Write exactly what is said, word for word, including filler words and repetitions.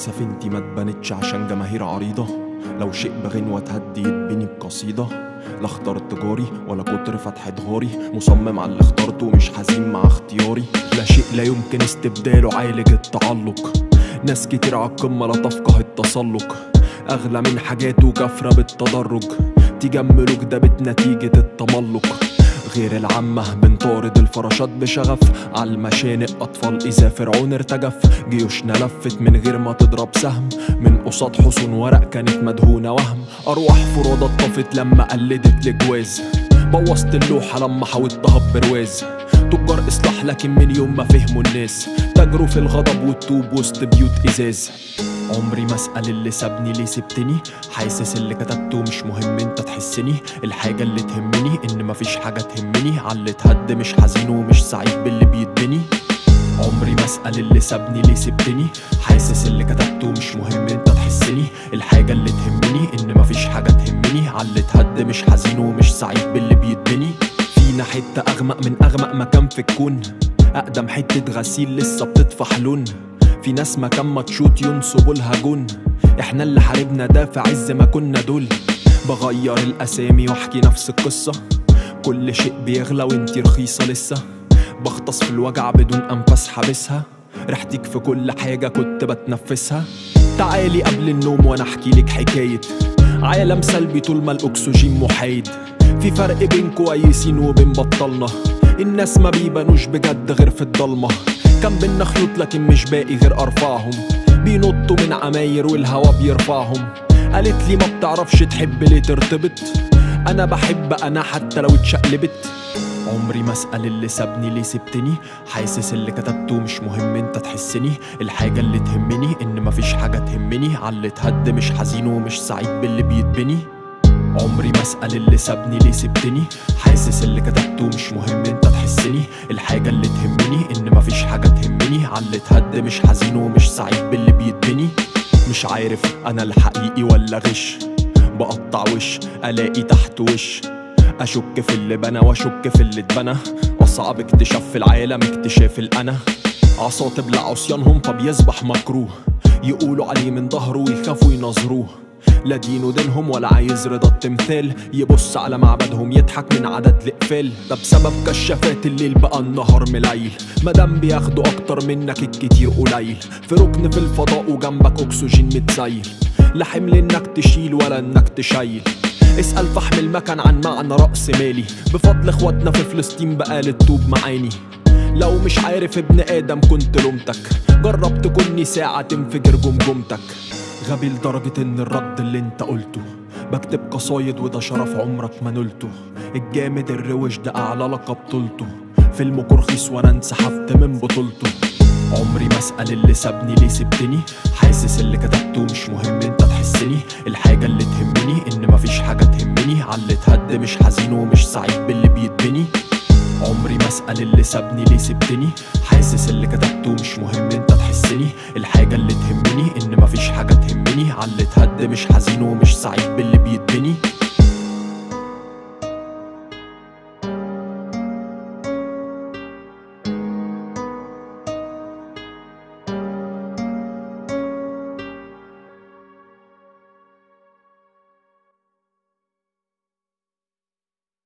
سفينتي ما اتبنتش عشان جماهير عريضة، لو شيء بغنوة تهدي يتبني بقصيدة. لا اخترت جاري ولا كتر فتح دغاري، مصمم على اللي اخترته ومش حزين مع اختياري. لا شيء لا يمكن استبداله عالج التعلق، ناس كتير عالقمة لا تفقه التسلق. اغلى من حاجاته كافرة بالتدرج، تجملك ده بنتيجة التملق. غير العامة بنطارد الفراشات بشغف، عالمشانق أطفال إذا فرعون ارتجف. جيوشنا لفت من غير ما تضرب سهم، من قصاد حصون ورق كانت مدهونة وهم. أرواح فرادى اتطفت لما قلدت الجواز، بوظت اللوحة لما حاولتها ببرواز. تجار إصلاح لكن من يوم ما فهموا الناس، تجروا في الغضب والطوب وسط بيوت إزاز. عمري ما اسأل اللي سابني ليه سبتني، حاسس اللي كتبته مش مهم انت تحسني. الحاجة اللي تهمني ان مفيش حاجة تهمني، عاللي اتهد مش حزين ومش سعيد باللي بيتبني. عمري ما اسأل اللي سابني ليه سبتني، حاسس اللي كتبته مش مهم انت تحسني. الحاجة اللي تهمني ان مفيش حاجة تهمني، عاللي اتهد مش حزين ومش سعيد باللي بيتبني. فينا حتة اغمق من اغمق مكان في الكون، اقدم حتة غسيل لسه بتطفح لون. في ناس مكان ما تشوت ينصبوا لها جون، احنا اللي حاربنا ده في عز ما كنا دول. بغير الاسامي واحكي نفس القصة، كل شيء بيغلى وانتي رخيصة لسه. بغطس في الوجع بدون انفاس حابسها، ريحتك في كل حاجة كنت بتنفسها. تعالي قبل النوم وانا احكي لك حكاية عالم سلبي طول ما الاكسجين محايد. في فرق بين كويسين وبين بطلنا، الناس ما بيبانوش بجد غير في الضلمة. كان بينا خيوط لكن مش باقي غير ارفعهم، بينطوا من عماير والهوا بيرفعهم. قالت لي ما بتعرفش تحب ليه ترتبط، انا بحب انا حتى لو اتشقلبت. عمري ما اسأل اللي سابني ليه سبتني، حاسس اللي كتبته مش مهم انت تحسني. الحاجة اللي تهمني ان مفيش حاجة تهمني، عاللي اتهد مش حزين ومش سعيد باللي بيتبني. عمري ما اسأل اللي سابني ليه سبتني، حاسس اللي كتبته مش مهم انت تحسني. الحاجة اللي تهمني ان مفيش حاجة تهمني، عاللي اتهد مش حزين ومش سعيد باللي بيتبني. مش عارف انا الحقيقي ولا غش، بقطع وش الاقي تحت وش. اشك في اللي بنى واشك في اللي اتبنى، اصعب اكتشاف في العالم اكتشاف الانا. عصا تبلع عصيانهم فبيصبح مكروه، يقولوا عليه من ظهره ويخافوا ينظروه. لا دينه دينهم ولا عايز رضا التمثال، يبص على معبدهم يضحك من عدد الإقفال. ده بسبب كشافات الليل بقى النهار مليل، مادام بياخدوا اكتر منك الكتير قليل. في ركن في الفضاء وجنبك اكسجين متسيل، لا حمل انك تشيل ولا انك تشيل. اسأل فحم المكان عن معنى رأس مالي، بفضل اخواتنا في فلسطين بقى للطوب معاني. لو مش عارف ابن ادم كنت لومتك، جرب تكوني ساعة تنفجر جمجمتك. غبي لدرجة ان الرد اللي انت قلته، بكتب قصايد وده شرف عمرك ما نلته. الجامد الروش ده اعلى لقب طولته، فيلمك رخيص وانا انسحبت من بطولته. عمري ما اسأل اللي سابني ليه سبتني، حاسس اللي كتبته مش مهم انت تحسني. الحاجة اللي تهمني ان مفيش حاجة تهمني، عاللي اتهد مش حزين ومش سعيد باللي بيتبني. عمري ما اسأل اللي سابني ليه سبتني، حاسس اللي كتبته مش مهم انت تحسني. الحاجة اللي تهمني ان مفيش حاجة تهمني، عاللي اتهد مش حزين ومش سعيد باللي